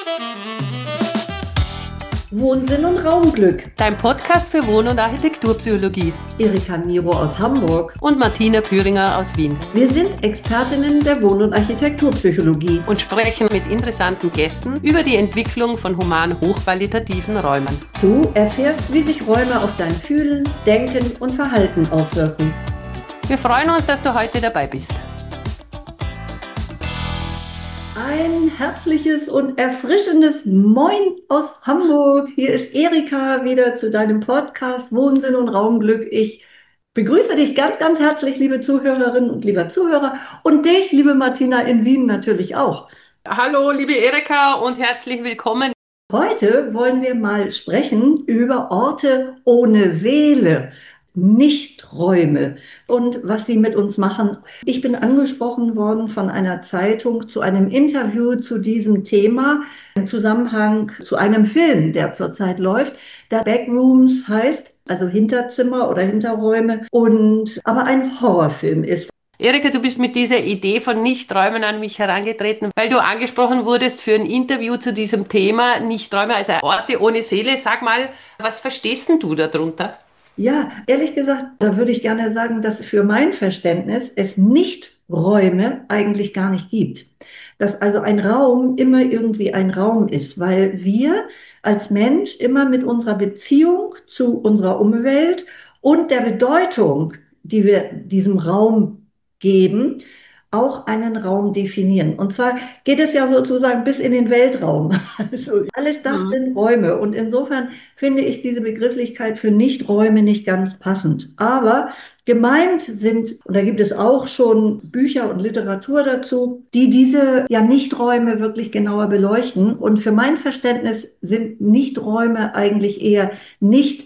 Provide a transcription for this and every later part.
Wohnsinn und Raumglück. Dein Podcast für Wohn- und Architekturpsychologie. Erika Miro aus Hamburg Und Martina Püringer aus Wien. Wir sind Expertinnen der Wohn- und Architekturpsychologie Und sprechen mit interessanten Gästen über die Entwicklung von human hochqualitativen Räumen. Du erfährst, wie sich Räume auf dein Fühlen, Denken und Verhalten auswirken. Wir freuen uns, dass du heute dabei bist. Ein herzliches und erfrischendes Moin aus Hamburg. Hier ist Erika wieder zu deinem Podcast Wohnsinn und Raumglück. Ich begrüße dich ganz, ganz herzlich, liebe Zuhörerinnen und lieber Zuhörer. Und dich, liebe Martina, in Wien natürlich auch. Hallo, liebe Erika und herzlich willkommen. Heute wollen wir mal sprechen über Orte ohne Seele, Nichträume und was sie mit uns machen. Ich bin angesprochen worden von einer Zeitung zu einem Interview zu diesem Thema im Zusammenhang zu einem Film, der zurzeit läuft, der Backrooms heißt, also Hinterzimmer oder Hinterräume, und aber ein Horrorfilm ist. Erika, du bist mit dieser Idee von Nichträumen an mich herangetreten, weil du angesprochen wurdest für ein Interview zu diesem Thema Nichträume, also Orte ohne Seele. Sag mal, was verstehst denn du darunter? Ja, ehrlich gesagt, da würde ich gerne sagen, dass für mein Verständnis es Nichträume eigentlich gar nicht gibt. Dass also ein Raum immer irgendwie ein Raum ist, weil wir als Mensch immer mit unserer Beziehung zu unserer Umwelt und der Bedeutung, die wir diesem Raum geben, auch einen Raum definieren. Und zwar geht es ja sozusagen bis in den Weltraum. Also alles das Mhm. sind Räume. Und insofern finde ich diese Begrifflichkeit für Nichträume nicht ganz passend. Aber gemeint sind, und da gibt es auch schon Bücher und Literatur dazu, die diese ja Nichträume wirklich genauer beleuchten. Und für mein Verständnis sind Nichträume eigentlich eher nicht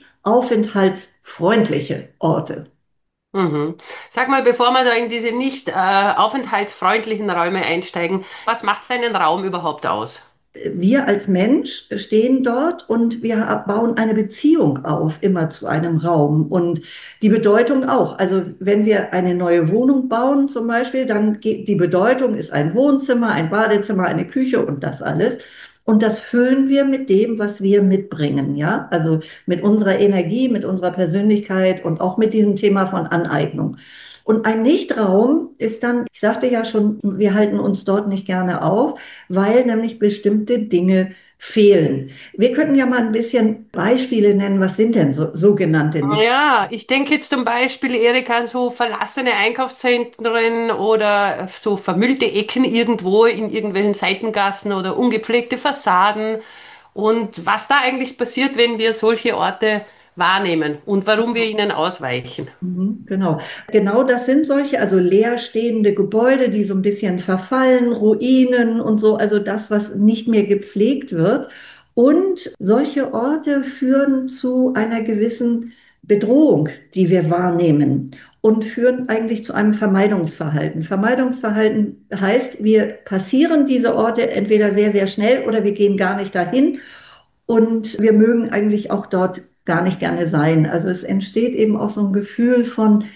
aufenthaltsfreundliche Orte. Mhm. Sag mal, bevor wir da in diese nicht aufenthaltsfreundlichen Räume einsteigen, was macht einen Raum überhaupt aus? Wir als Mensch stehen dort und wir bauen eine Beziehung auf, immer zu einem Raum und die Bedeutung auch. Also wenn wir eine neue Wohnung bauen zum Beispiel, dann geht die Bedeutung ist ein Wohnzimmer, ein Badezimmer, eine Küche und das alles. Und das füllen wir mit dem, was wir mitbringen, ja? Also mit unserer Energie, mit unserer Persönlichkeit und auch mit diesem Thema von Aneignung. Und ein Nichtraum ist dann, ich sagte ja schon, wir halten uns dort nicht gerne auf, weil nämlich bestimmte Dinge fehlen. Wir könnten ja mal ein bisschen Beispiele nennen. Was sind denn so, sogenannte Nicht? Ja, ich denke jetzt zum Beispiel, Erika, an so verlassene Einkaufszentren oder so vermüllte Ecken irgendwo in irgendwelchen Seitengassen oder ungepflegte Fassaden. Und was da eigentlich passiert, wenn wir solche Orte wahrnehmen und warum wir ihnen ausweichen. Genau. Genau das sind solche, also leerstehende Gebäude, die so ein bisschen verfallen, Ruinen und so, also das, was nicht mehr gepflegt wird. Und solche Orte führen zu einer gewissen Bedrohung, die wir wahrnehmen und führen eigentlich zu einem Vermeidungsverhalten. Vermeidungsverhalten heißt, wir passieren diese Orte entweder sehr, sehr schnell oder wir gehen gar nicht dahin und wir mögen eigentlich auch dort gar nicht gerne sein. Also es entsteht eben auch so ein Gefühl von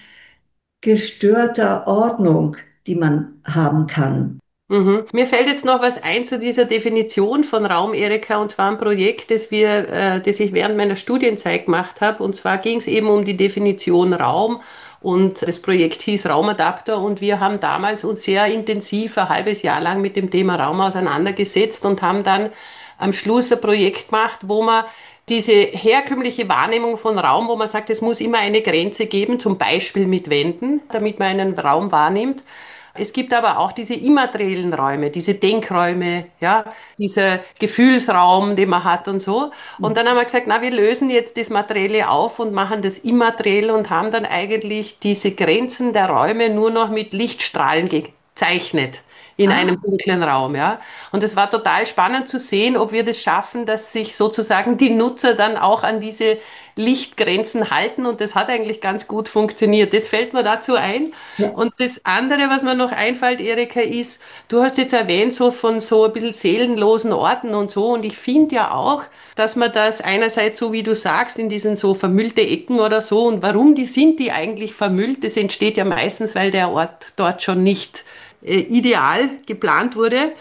gestörter Ordnung, die man haben kann. Mhm. Mir fällt jetzt noch was ein zu dieser Definition von Raum, Erika, und zwar ein Projekt, das ich während meiner Studienzeit gemacht habe. Und zwar ging es eben um die Definition Raum und das Projekt hieß Raumadapter und wir haben damals uns sehr intensiv ein halbes Jahr lang mit dem Thema Raum auseinandergesetzt und haben dann am Schluss ein Projekt gemacht, wo man diese herkömmliche Wahrnehmung von Raum, wo man sagt, es muss immer eine Grenze geben, zum Beispiel mit Wänden, damit man einen Raum wahrnimmt. Es gibt aber auch diese immateriellen Räume, diese Denkräume, ja, dieser Gefühlsraum, den man hat und so. Und dann haben wir gesagt, na, wir lösen jetzt das Materielle auf und machen das immateriell und haben dann eigentlich diese Grenzen der Räume nur noch mit Lichtstrahlen gezeichnet in Ah, einem dunklen Raum, ja. Und es war total spannend zu sehen, ob wir das schaffen, dass sich sozusagen die Nutzer dann auch an diese Lichtgrenzen halten. Und das hat eigentlich ganz gut funktioniert. Das fällt mir dazu ein. ja. Und das andere, was mir noch einfällt, Erika, ist, du hast jetzt erwähnt, so von so ein bisschen seelenlosen Orten und so. Und ich finde ja auch, dass man das einerseits, so wie du sagst, in diesen so vermüllte Ecken oder so, und warum sind die eigentlich vermüllt? Das entsteht ja meistens, weil der Ort dort schon nicht ideal geplant wurde.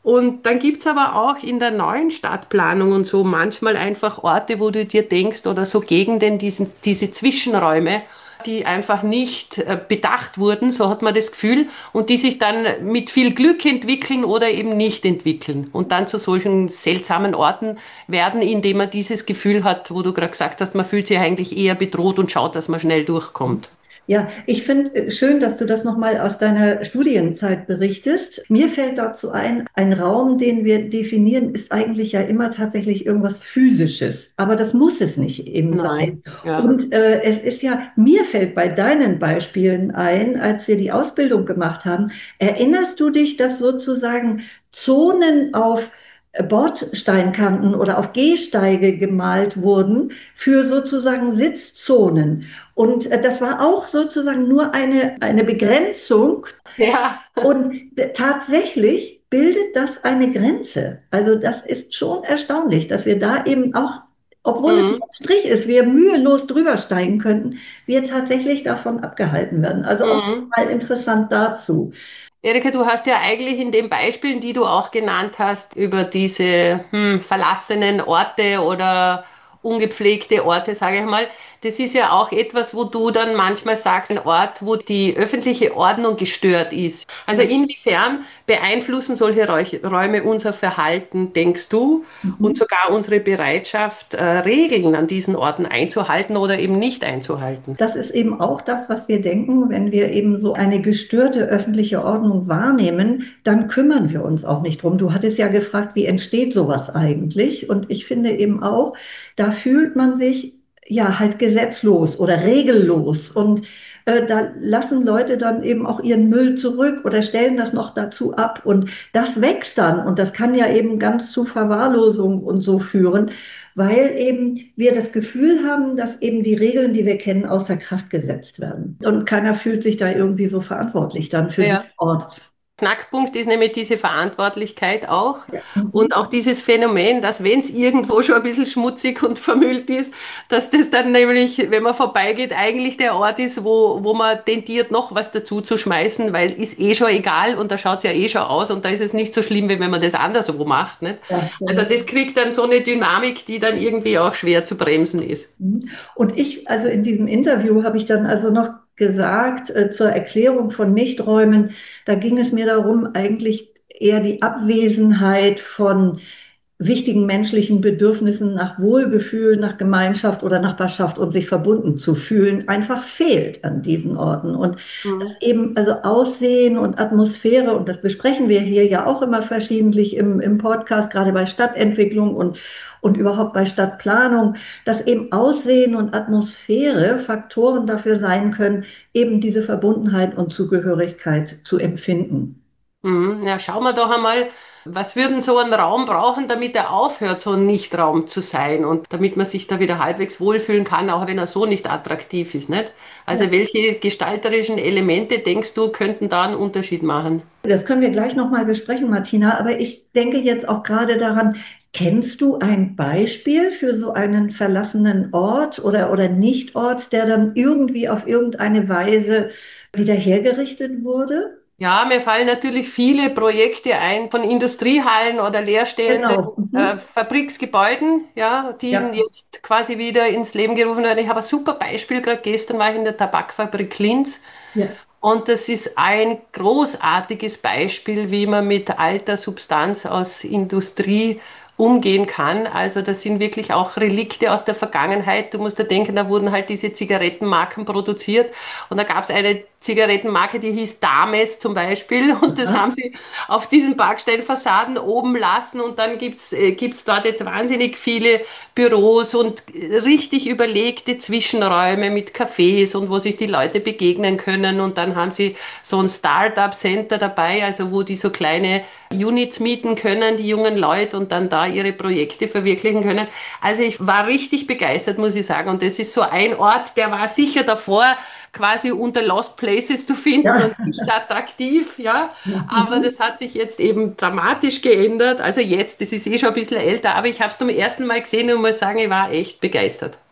Und dann gibt es aber auch in der neuen Stadtplanung und so manchmal einfach Orte, wo du dir denkst, oder so Gegenden, diese Zwischenräume, die einfach nicht bedacht wurden, so hat man das Gefühl, und die sich dann mit viel Glück entwickeln oder eben nicht entwickeln und dann zu solchen seltsamen Orten werden, indem man dieses Gefühl hat, wo du gerade gesagt hast, man fühlt sich eigentlich eher bedroht und schaut, dass man schnell durchkommt. Ja, ich finde schön, dass du das nochmal aus deiner Studienzeit berichtest. Mir fällt dazu ein Raum, den wir definieren, ist eigentlich ja immer tatsächlich irgendwas Physisches. Aber das muss es nicht eben Nein, sein. ja. Und es ist ja, mir fällt bei deinen Beispielen ein, als wir die Ausbildung gemacht haben, erinnerst du dich, dass sozusagen Zonen auf Bordsteinkanten oder auf Gehsteige gemalt wurden für sozusagen Sitzzonen? Und das war auch sozusagen nur eine Begrenzung. Ja. Und tatsächlich bildet das eine Grenze. Also das ist schon erstaunlich, dass wir da eben auch, obwohl es ein Mhm. Strich ist, wir mühelos drüber steigen könnten, wir tatsächlich davon abgehalten werden. Also auch Mhm. mal interessant dazu. Erika, du hast ja eigentlich in den Beispielen, die du auch genannt hast, über diese verlassenen Orte oder ungepflegte Orte, sage ich mal, das ist ja auch etwas, wo du dann manchmal sagst, ein Ort, wo die öffentliche Ordnung gestört ist. Also Ja. inwiefern beeinflussen solche Räume unser Verhalten, denkst du, und Mhm. sogar unsere Bereitschaft, Regeln an diesen Orten einzuhalten oder eben nicht einzuhalten? Das ist eben auch das, was wir denken, wenn wir eben so eine gestörte öffentliche Ordnung wahrnehmen, dann kümmern wir uns auch nicht drum. Du hattest ja gefragt, wie entsteht sowas eigentlich? Und ich finde eben auch, da fühlt man sich ja halt gesetzlos oder regellos und da lassen Leute dann eben auch ihren Müll zurück oder stellen das noch dazu ab und das wächst dann und das kann ja eben ganz zu Verwahrlosung und so führen, weil eben wir das Gefühl haben, dass eben die Regeln, die wir kennen, außer Kraft gesetzt werden. Und keiner fühlt sich da irgendwie so verantwortlich dann für diesen Ja. Ort. Knackpunkt ist nämlich diese Verantwortlichkeit auch Ja. Mhm. und auch dieses Phänomen, dass wenn es irgendwo schon ein bisschen schmutzig und vermüllt ist, dass das dann nämlich, wenn man vorbeigeht, eigentlich der Ort ist, wo man tendiert, noch was dazu zu schmeißen, weil ist eh schon egal und da schaut es ja eh schon aus und da ist es nicht so schlimm, wie wenn man das anderswo macht. Nicht? Ja, Also genau. das kriegt dann so eine Dynamik, die dann irgendwie auch schwer zu bremsen ist. Mhm. Und ich, also in diesem Interview habe ich dann also noch gesagt, zur Erklärung von Nichträumen, da ging es mir darum, eigentlich eher die Abwesenheit von wichtigen menschlichen Bedürfnissen nach Wohlgefühl, nach Gemeinschaft oder Nachbarschaft und sich verbunden zu fühlen, einfach fehlt an diesen Orten. Und das Mhm. eben, also Aussehen und Atmosphäre, und das besprechen wir hier ja auch immer verschiedentlich im Podcast, gerade bei Stadtentwicklung und überhaupt bei Stadtplanung, dass eben Aussehen und Atmosphäre Faktoren dafür sein können, eben diese Verbundenheit und Zugehörigkeit zu empfinden. Mhm. Ja, schauen wir doch einmal, was würden so ein Raum brauchen, damit er aufhört, so ein Nichtraum zu sein und damit man sich da wieder halbwegs wohlfühlen kann, auch wenn er so nicht attraktiv ist, nicht? Ja. Also welche gestalterischen Elemente denkst du, könnten da einen Unterschied machen? Das können wir gleich nochmal besprechen, Martina, aber ich denke jetzt auch gerade daran, kennst du ein Beispiel für so einen verlassenen Ort oder Nichtort, der dann irgendwie auf irgendeine Weise wieder hergerichtet wurde? Ja, mir fallen natürlich viele Projekte ein von Industriehallen oder leerstehenden Genau. Mhm. Fabriksgebäuden, ja, die Ja. jetzt quasi wieder ins Leben gerufen werden. Ich habe ein super Beispiel, gerade gestern war ich in der Tabakfabrik Linz. Ja. Und das ist ein großartiges Beispiel, wie man mit alter Substanz aus Industrie umgehen kann. Also das sind wirklich auch Relikte aus der Vergangenheit. Du musst dir denken, da wurden halt diese Zigarettenmarken produziert und da gab es eine Zigarettenmarke, die hieß Dames zum Beispiel und das Aha. haben sie auf diesen Backsteinfassaden oben lassen und dann gibt's dort jetzt wahnsinnig viele Büros und richtig überlegte Zwischenräume mit Cafés und wo sich die Leute begegnen können und dann haben sie so ein Start-up-Center dabei, also wo die so kleine Units mieten können, die jungen Leute und dann da ihre Projekte verwirklichen können. Also ich war richtig begeistert, muss ich sagen. Und das ist so ein Ort, der war sicher davor quasi unter Lost Places zu finden Ja. und nicht attraktiv, ja. Aber Mhm. das hat sich jetzt eben dramatisch geändert. Also jetzt, das ist eh schon ein bisschen älter, aber ich habe es zum ersten Mal gesehen und muss sagen, ich war echt begeistert.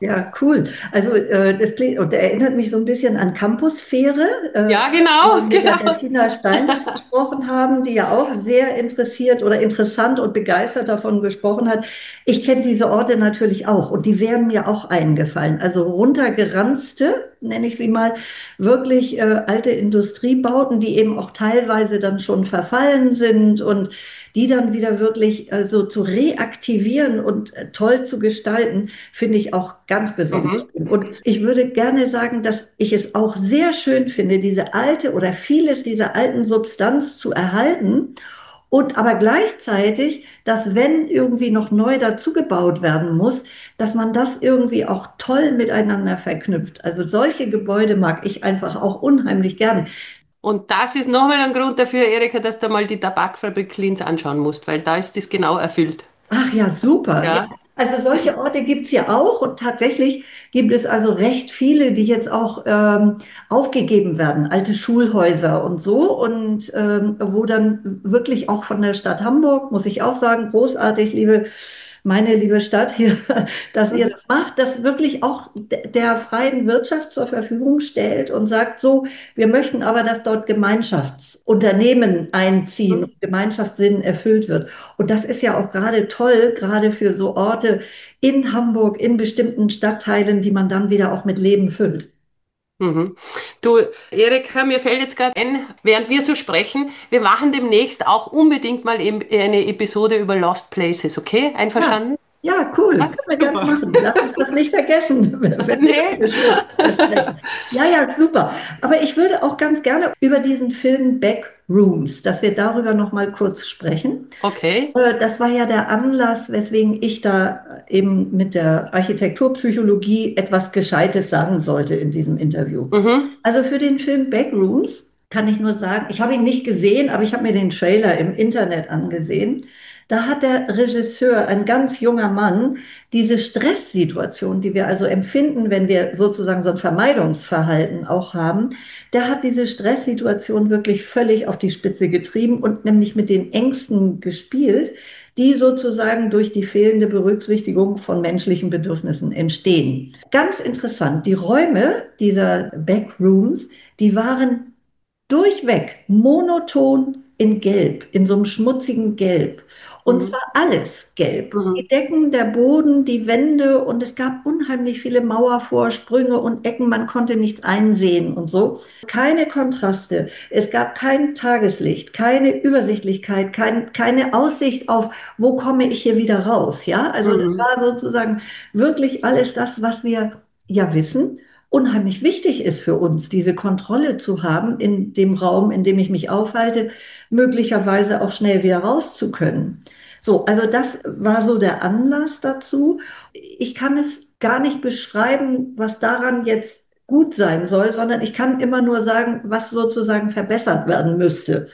Ja, cool. Also das klingt, und erinnert mich so ein bisschen an Campusfähre, Ja, wo wir genau, mit der genau. Bettina Steinbach gesprochen haben, die ja auch sehr interessiert oder interessant und begeistert davon gesprochen hat. Ich kenne diese Orte natürlich auch und die wären mir auch eingefallen. Also runtergeranzte, nenne ich sie mal, wirklich alte Industriebauten, die eben auch teilweise dann schon verfallen sind und die dann wieder wirklich so zu reaktivieren und toll zu gestalten, finde ich auch ganz besonders Mhm. schön. Und ich würde gerne sagen, dass ich es auch sehr schön finde, diese alte oder vieles dieser alten Substanz zu erhalten. Und aber gleichzeitig, dass wenn irgendwie noch neu dazugebaut werden muss, dass man das irgendwie auch toll miteinander verknüpft. Also solche Gebäude mag ich einfach auch unheimlich gerne. Und das ist nochmal ein Grund dafür, Erika, dass du mal die Tabakfabrik Linz anschauen musst, weil da ist das genau erfüllt. Ach ja, super. Ja, Ja. also solche Orte gibt es ja auch und tatsächlich gibt es also recht viele, die jetzt auch aufgegeben werden, alte Schulhäuser und so und wo dann wirklich auch von der Stadt Hamburg, muss ich auch sagen, großartig, meine liebe Stadt hier, dass ihr Mhm. das macht, das wirklich auch der freien Wirtschaft zur Verfügung stellt und sagt so, wir möchten aber, dass dort Gemeinschaftsunternehmen einziehen und Gemeinschaftssinn erfüllt wird. Und das ist ja auch gerade toll, gerade für so Orte in Hamburg, in bestimmten Stadtteilen, die man dann wieder auch mit Leben füllt. Mhm. Du, Erika, mir fällt jetzt gerade ein, während wir so sprechen, wir machen demnächst auch unbedingt mal eine Episode über Lost Places, okay? Ja, Einverstanden? ja, cool. Ja, Können wir gerne super. machen. Lass uns das nicht vergessen, wenn wir Nee. besprechen. Ja, ja, super. Aber ich würde auch ganz gerne über diesen Film Backrooms, dass wir darüber noch mal kurz sprechen. Okay. Das war ja der Anlass, weswegen ich da eben mit der Architekturpsychologie etwas Gescheites sagen sollte in diesem Interview. Mhm. Also für den Film Backrooms kann ich nur sagen, ich habe ihn nicht gesehen, aber ich habe mir den Trailer im Internet angesehen. Da hat der Regisseur, ein ganz junger Mann, diese Stresssituation, die wir also empfinden, wenn wir sozusagen so ein Vermeidungsverhalten auch haben, der hat diese Stresssituation wirklich völlig auf die Spitze getrieben und nämlich mit den Ängsten gespielt, die sozusagen durch die fehlende Berücksichtigung von menschlichen Bedürfnissen entstehen. Ganz interessant, die Räume dieser Backrooms, die waren durchweg monoton in Gelb, in so einem schmutzigen Gelb. Und Mhm. zwar alles gelb. Die Mhm. Decken, der Boden, die Wände und es gab unheimlich viele Mauervorsprünge und Ecken, man konnte nichts einsehen und so. Keine Kontraste, es gab kein Tageslicht, keine Übersichtlichkeit, keine Aussicht auf, wo komme ich hier wieder raus. Ja, also das Mhm. war sozusagen wirklich alles das, was wir ja wissen unheimlich wichtig ist für uns, diese Kontrolle zu haben in dem Raum, in dem ich mich aufhalte, möglicherweise auch schnell wieder raus zu können. So, also das war so der Anlass dazu. Ich kann es gar nicht beschreiben, was daran jetzt gut sein soll, sondern ich kann immer nur sagen, was sozusagen verbessert werden müsste.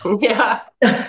Ja.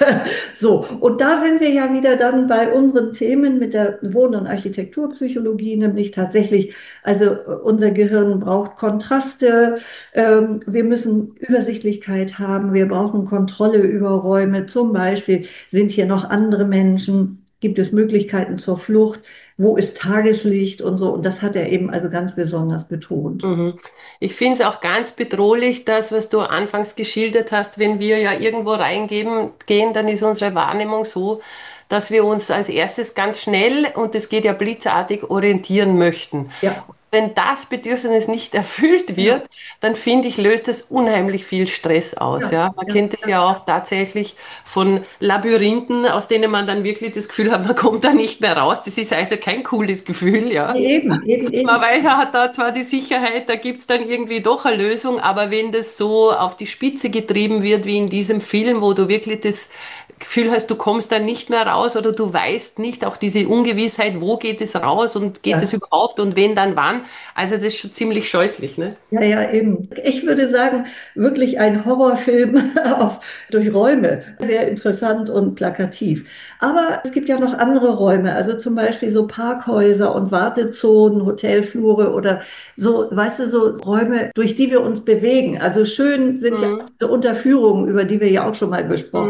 So, und da sind wir ja wieder dann bei unseren Themen mit der Wohn- und Architekturpsychologie, nämlich tatsächlich, also unser Gehirn braucht Kontraste, wir müssen Übersichtlichkeit haben, wir brauchen Kontrolle über Räume, zum Beispiel sind hier noch andere Menschen, gibt es Möglichkeiten zur Flucht, wo ist Tageslicht und so, und das hat er eben also ganz besonders betont. Mhm. Ich finde es auch ganz bedrohlich, das, was du anfangs geschildert hast, wenn wir ja irgendwo gehen, dann ist unsere Wahrnehmung so, dass wir uns als erstes ganz schnell, und es geht ja blitzartig, orientieren möchten. Ja, Wenn das Bedürfnis nicht erfüllt ja, wird, dann finde ich, löst es unheimlich viel Stress aus. ja, Ja, man ja, kennt es ja, ja auch tatsächlich von Labyrinthen, aus denen man dann wirklich das Gefühl hat, man kommt da nicht mehr raus. Das ist also kein cooles Gefühl, ja. eben, eben, Man eben. weiß, er hat da zwar die Sicherheit, da gibt es dann irgendwie doch eine Lösung, aber wenn das so auf die Spitze getrieben wird, wie in diesem Film, wo du wirklich das Gefühl hast, du kommst da nicht mehr raus oder du weißt nicht, auch diese Ungewissheit, wo geht es raus und geht es Ja. überhaupt und wenn dann wann, also das ist schon ziemlich scheußlich, ne? Ja, ja, eben. Ich würde sagen, wirklich ein Horrorfilm durch Räume. Sehr interessant und plakativ. Aber es gibt ja noch andere Räume, also zum Beispiel so Parkhäuser und Wartezonen, Hotelflure oder so, weißt du, so Räume, durch die wir uns bewegen. Also schön sind ja auch Mhm. diese Unterführungen, über die wir ja auch schon mal besprochen Mhm. haben.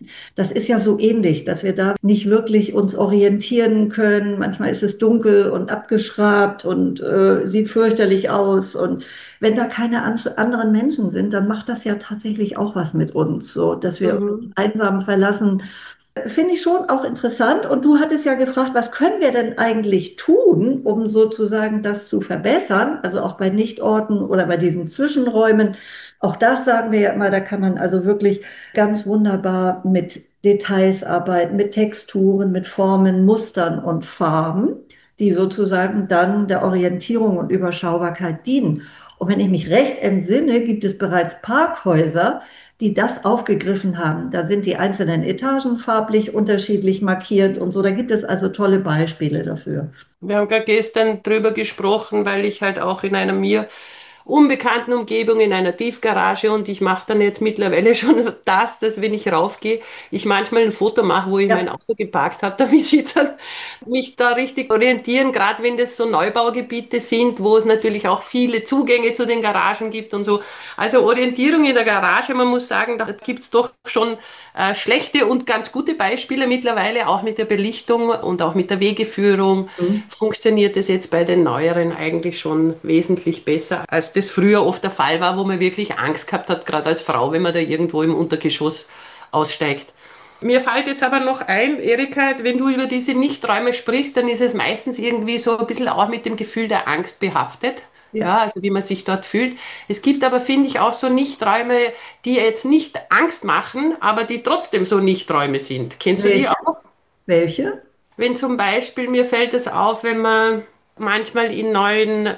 Das ist ja so ähnlich, dass wir da nicht wirklich uns orientieren können. Manchmal ist es dunkel und abgeschrabt und sieht fürchterlich aus. Und wenn da keine anderen Menschen sind, dann macht das ja tatsächlich auch was mit uns, so dass wir uns Mhm. einsam verlassen. Finde ich schon auch interessant. Und du hattest ja gefragt, was können wir denn eigentlich tun, um sozusagen das zu verbessern? Also auch bei Nichtorten oder bei diesen Zwischenräumen. Auch das sagen wir ja immer, da kann man also wirklich ganz wunderbar mit Details arbeiten, mit Texturen, mit Formen, Mustern und Farben, die sozusagen dann der Orientierung und Überschaubarkeit dienen. Und wenn ich mich recht entsinne, gibt es bereits Parkhäuser, die das aufgegriffen haben. Da sind die einzelnen Etagen farblich unterschiedlich markiert und so. Da gibt es also tolle Beispiele dafür. Wir haben gerade gestern drüber gesprochen, weil ich halt auch in einer mir unbekannten Umgebung in einer Tiefgarage und ich mache dann jetzt mittlerweile schon das, dass wenn ich raufgehe, ich manchmal ein Foto mache, wo ich mein Ja. Auto geparkt habe, damit ich dann mich da richtig orientieren, gerade wenn das so Neubaugebiete sind, wo es natürlich auch viele Zugänge zu den Garagen gibt und so. Also Orientierung in der Garage, man muss sagen, da gibt es doch schon schlechte und ganz gute Beispiele mittlerweile, auch mit der Belichtung und auch mit der Wegeführung Mhm. funktioniert es jetzt bei den neueren eigentlich schon wesentlich besser, als das früher oft der Fall war, wo man wirklich Angst gehabt hat, gerade als Frau, wenn man da irgendwo im Untergeschoss aussteigt. Mir fällt jetzt aber noch ein, Erika, wenn du über diese Nichträume sprichst, dann ist es meistens irgendwie so ein bisschen auch mit dem Gefühl der Angst behaftet. Ja. Ja, also wie man sich dort fühlt. Es gibt aber, finde ich, auch so Nichträume, die jetzt nicht Angst machen, aber die trotzdem so Nichträume sind. Kennst du die Welche? auch? Welche? Wenn zum Beispiel, mir fällt es auf, wenn man manchmal in neuen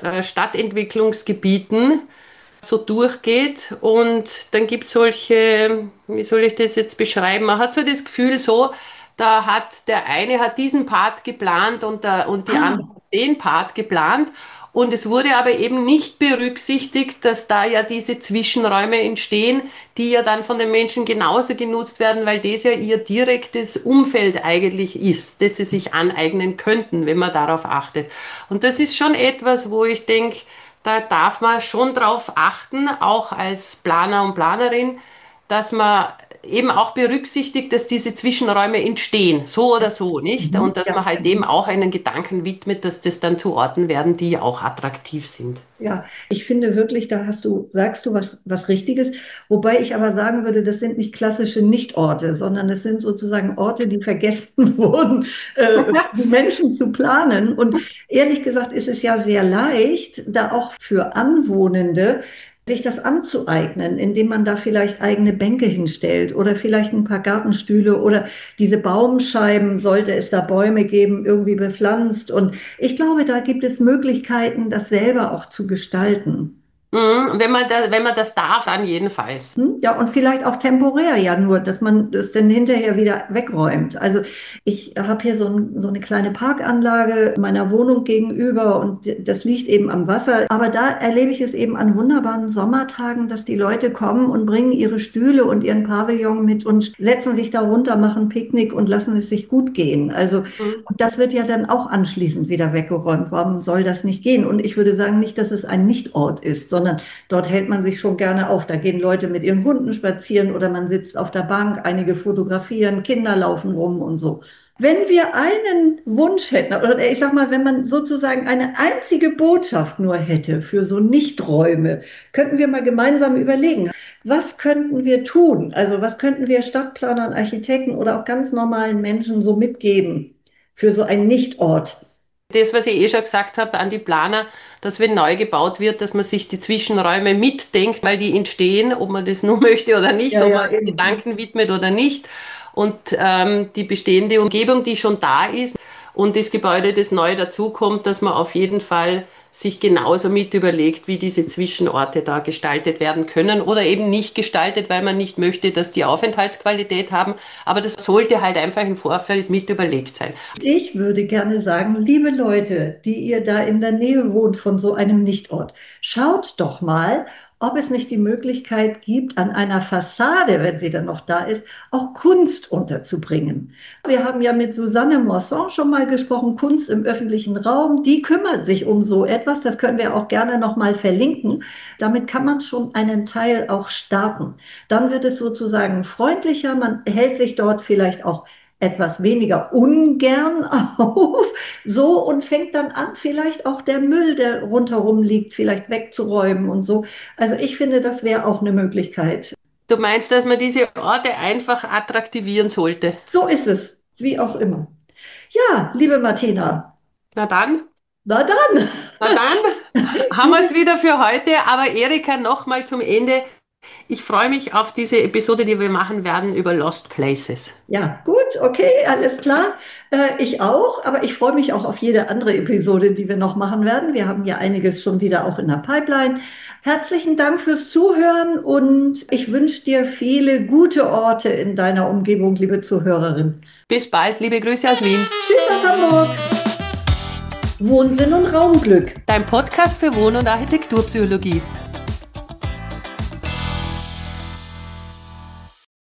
Stadtentwicklungsgebieten so durchgeht und dann gibt es solche, wie soll ich das jetzt beschreiben? Man hat so das Gefühl, so, da hat der eine hat diesen Part geplant und die andere Ah, hat den Part geplant. Und es wurde aber eben nicht berücksichtigt, dass da ja diese Zwischenräume entstehen, die ja dann von den Menschen genauso genutzt werden, weil das ja ihr direktes Umfeld eigentlich ist, das sie sich aneignen könnten, wenn man darauf achtet. Und das ist schon etwas, wo ich denke, da darf man schon drauf achten, auch als Planer und Planerin, dass man eben auch berücksichtigt, dass diese Zwischenräume entstehen, so oder so, nicht? mhm. Und dass man Ja. halt dem auch einen Gedanken widmet, dass das dann zu Orten werden, die auch attraktiv sind. Ja, ich finde wirklich, sagst du was Richtiges. Wobei ich aber sagen würde, das sind nicht klassische Nichtorte, sondern es sind sozusagen Orte, die vergessen wurden, für die Menschen zu planen. Und ehrlich gesagt ist es ja sehr leicht, da auch für Anwohnende sich das anzueignen, indem man da vielleicht eigene Bänke hinstellt oder vielleicht ein paar Gartenstühle oder diese Baumscheiben, sollte es da Bäume geben, irgendwie bepflanzt. Und ich glaube, da gibt es Möglichkeiten, das selber auch zu gestalten. Mhm, wenn man das darf, dann jedenfalls. Ja, und vielleicht auch temporär ja nur, dass man das dann hinterher wieder wegräumt. Also ich habe hier so eine kleine Parkanlage meiner Wohnung gegenüber und das liegt eben am Wasser. Aber da erlebe ich es eben an wunderbaren Sommertagen, dass die Leute kommen und bringen ihre Stühle und ihren Pavillon mit und setzen sich da runter, machen Picknick und lassen es sich gut gehen. Also Mhm. und das wird ja dann auch anschließend wieder weggeräumt. Warum soll das nicht gehen? Und ich würde sagen, nicht, dass es ein Nichtort ist, sondern dort hält man sich schon gerne auf. Da gehen Leute mit ihren Hunden spazieren oder man sitzt auf der Bank, einige fotografieren, Kinder laufen rum und so. Wenn wir einen Wunsch hätten, oder ich sag mal, wenn man sozusagen eine einzige Botschaft nur hätte für so Nichträume, könnten wir mal gemeinsam überlegen, was könnten wir tun? Also was könnten wir Stadtplanern, Architekten oder auch ganz normalen Menschen so mitgeben für so einen Nichtort? Das, was ich eh schon gesagt habe an die Planer, dass wenn neu gebaut wird, dass man sich die Zwischenräume mitdenkt, weil die entstehen, ob man das nur möchte oder nicht, Ja, ob ja, man eben. Gedanken widmet oder nicht. Und die bestehende Umgebung, die schon da ist und das Gebäude, das neu dazukommt, dass man auf jeden Fall sich genauso mit überlegt, wie diese Zwischenorte da gestaltet werden können oder eben nicht gestaltet, weil man nicht möchte, dass die Aufenthaltsqualität haben. Aber das sollte halt einfach im Vorfeld mit überlegt sein. Ich würde gerne sagen, liebe Leute, die ihr da in der Nähe wohnt von so einem Nichtort, schaut doch mal, ob es nicht die Möglichkeit gibt, an einer Fassade, wenn sie dann noch da ist, auch Kunst unterzubringen. Wir haben ja mit Susanne Moisson schon mal gesprochen, Kunst im öffentlichen Raum. Die kümmert sich um so etwas. Das können wir auch gerne noch mal verlinken. Damit kann man schon einen Teil auch starten. Dann wird es sozusagen freundlicher. Man hält sich dort vielleicht auch etwas weniger ungern auf, so und fängt dann an, vielleicht auch der Müll, der rundherum liegt, vielleicht wegzuräumen und so. Also ich finde, das wäre auch eine Möglichkeit. Du meinst, dass man diese Orte einfach attraktivieren sollte? So ist es, wie auch immer. Ja, liebe Martina, Na dann, na dann, na dann haben wir es wieder für heute. Aber Erika, nochmal zum Ende. Ich freue mich auf diese Episode, die wir machen werden über Lost Places. ja, gut, okay, alles klar. Ich auch, aber ich freue mich auch auf jede andere Episode, die wir noch machen werden. Wir haben ja einiges schon wieder auch in der Pipeline. Herzlichen Dank fürs Zuhören und ich wünsche dir viele gute Orte in deiner Umgebung, liebe Zuhörerin. Bis bald, liebe Grüße aus Wien. Tschüss aus Hamburg. Wohnsinn und Raumglück. Dein Podcast für Wohn- und Architekturpsychologie.